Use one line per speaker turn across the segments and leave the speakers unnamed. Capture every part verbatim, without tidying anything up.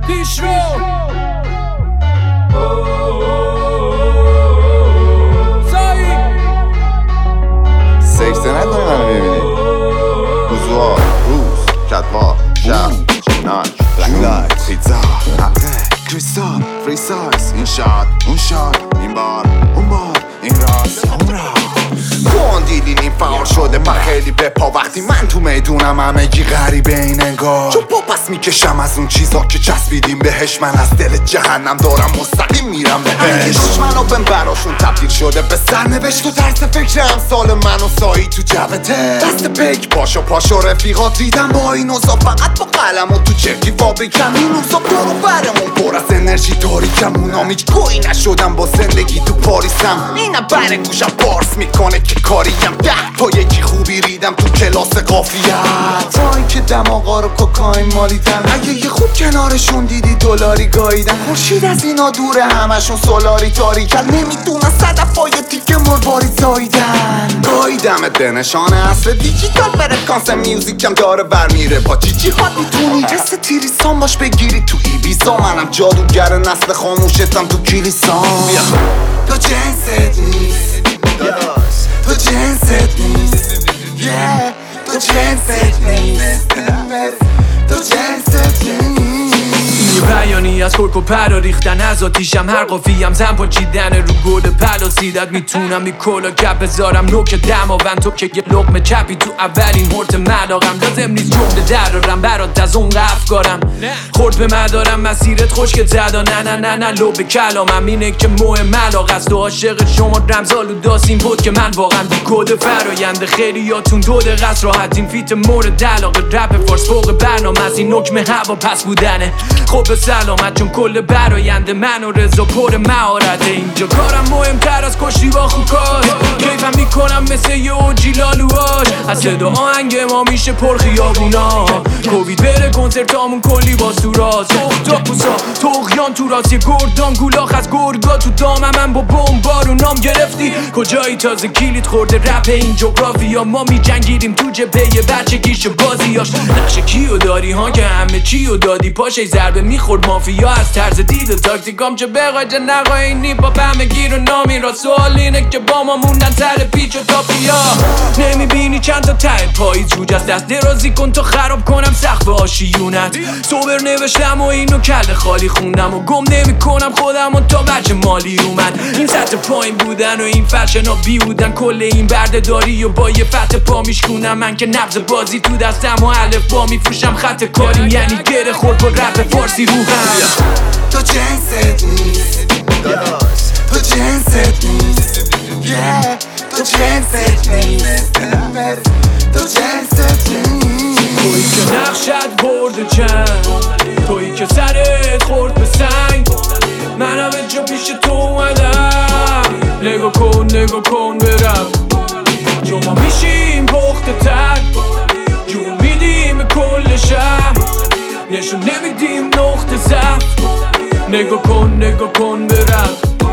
پیش رو
سکته نکنی منو ببینی بوزوار، روز، کتوار، شب، ناچ، بلک لایت، پیتزا، هفته، کریستال، فری سایز. این شاد، اون شاد، این بار، اون بار، این راست، اون راست. کن دیدین این فعال شده من خیلی بپا وقتی من تو میدونم همه گی غریبه این انگار چون پا پس میکشم از اون چیزا که چسبیدیم بهش. من از دل جهنم دارم مستقیم میرم بهش. دشمنو بهم براشون تبدیل شده به سرنوشت و ترس فکر امثال من و سایی تو جبهته. دست پیک پاشو پاشو رفیقات دیدم با این اوزا فقط با قلم و تو چرکی فابریکم. این روزا برو برمون پر از انرژی تاریکم اونام هیچ گویی نشدم با زندگی تو پاریسم. اینم بر گوشم پارس میکنه که کاریم ده تا یکی خوبی ریدم تو کلاس قافیت. تا اینکه دماغا رو کوکائین مالیدن اگه یه خوب کنارشون دیدی دلاری گاییدن. خورشید از اینا دوره همشون سولاری تاریکن نمیدونن صدفای تیکه مرباری زاییدن. گاییدم به نشانه اصل دیجیتال فرکانس میوزیکم داره برمیره با جیجی هات. میتونی قصه تیریسان باش بگیری تو ایبیزا. منم جادوگر نسل خاموشتم تو کلیسان. بیا تو جنست نیست تو جنست نیست yeah. تو جنست نیست تو جنست نیست.
این بیانی از خورک و پرا ریختن از آتیشم هر قافیم زن پاچیدن رو گل پلا سیدت. میتونم این کلا کپ بذارم نوک دماوند تو که یه لقمه چپی تو اولین هورت ملاقم. لازم نیست جمله درارم برات از اون افکارم خورد به مدارم مسیرت خشک زدا. نه نه نه نه لو به کلامم اینه که مهم علاق است و عاشق شما رمزالو داستین بود که من واقعا بی کد فراینده. خیلی یاتون دو دقیقه است راحتین فیت مورد علاقه رپ فارس فوق برنامه از این نکمه هوا پس بودنه. خب به سلامت چون کل براینده من و رضا پر مهارته. اینجا کارم مهمتر از کشتی با خوکاش. کیفم میکنم مثل یه اوجی لالوهاش. از صدا آهنگ ما میشه پر خیابونا. کووید بره کنسرتامون کلی باز تو راست. تختا پوسا تغیان تو راست. یه گردان گولاخ از گرگا تو دامم من با بمبارو نام گرفتی. کجایی تازه کلید خورده رپ این جغرافیا. ما میجنگیدیم تو جبهه بچگیش بازیاش. نقش کیو داری ها که همه چیو دادی پاشه ضربه میخورد مافیا. از طرز دید و تاکتیکام چه بقاجه نقاینی با همه گیر و نامی را. سوال اینه که با ما موندن سر پیچ و تاپیا. نمیبینی چند تا ته پاییز جوج از دست درازی کن تا خراب کنم سقف آشیونت. سوبر نوشتم و اینو کل خالی خوندم و گم نمی کنم خودم و تا بچه مالی اومد. این سطح پایین بودن و این فشن ها بی بودن کل این برده داری و با یه فتح پا میشکونم. من که نبض بازی تو دستم و الف با میفروشم خط کاریم یعنی گره خورد با رپ فارسی روحم.
تو جنست نیست تو جنست نیست yeah. تو جنست نیست تو جنست نیست.
تویی که نقشت برده چند تویی که سرت خورد به سنگ. من همه جا پیش تو اومدم. نگاه کن نگاه کن برم چون ما میشیم پخت تر. جون میدیم کل شهر نشون نمیدیم نقطه ضعف. نگاه کن نگاه کن برم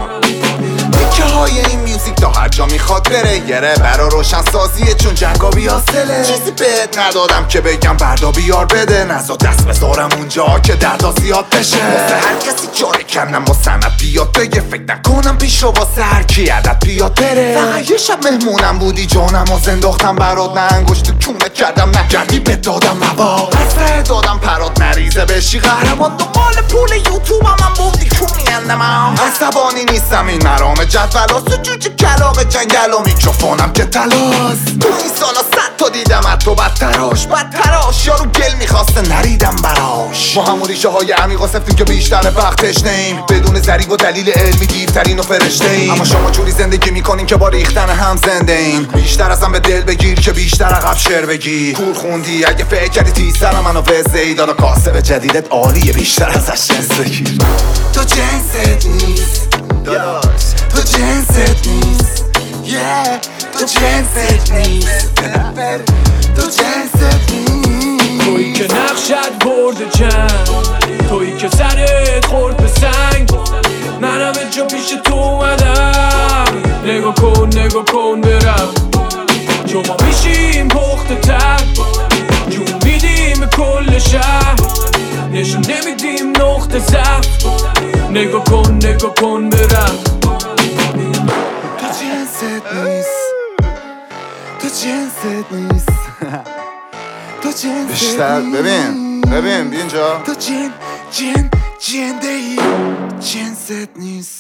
تیکه های این میوزیک تا هر جا میخواد بره. گره برا روشن سازیه چون جنگا بیاسله. چیزی بهت ندادم که بگم بردا بیار بده. نزا دست بذارم اونجا که دردا زیاد بشه. واسه هر کسی جاره کنم و سنت بیاد بگه. فکر نکنم پیش رو واسه هر کی عدد بیاد بره. فقط یه شب مهمونم بودی جانم و زنداختم برات. نه انگشت تو کونه کردم نگردی به دادم مواد. اصفه دادم پرات نریزه بشی قهرمان. دنبال پول یوتیوب هم من بودی کونیندم هم عصبانی نیستم این مرام جدولاست. تو جوجه کلاق جنگل و میکروفونم که تلاست. تو این سالا صد تا دیدم حتی بدتراش بدتراش. یارو گل میخواسته نریدم براش. ما همون ریشه های عمیقا سفتیم که بیشتر وقتش نیم. بدون ذریب و دلیل علمی دیوترین و فرشته ایم. اما شما جوری زندگی میکنین که با ریختن هم زنده ایم. بیشتر ازم به دل بگیر که بیشتر عقب شعر بگی. کور خوندی اگه فکر کردی تیزترم منو وزه ای. دادا کاسب جدیدت عالیه بیشتر ازش جنس بگیر. تو جنست نیست تو جنست نیست yeah. تو جنست نیست تو جنست نیست.
تویی که نقشت برده چند تویی که سرت خورد به سنگ. من همه جا پیش تو اومدم. نگاه کن نگاه کن برم چون ما میشیم پخت تر. جون میدیم کل شهر نشون نمیدیم نقطه ضعف. نگاه کن نگاه کن برم.
تو جنست نیست، تو جنست نیست، تو جنست بیشتر ببین ببین بیا اینجا. تو جن جن جنده ای جنست نیست.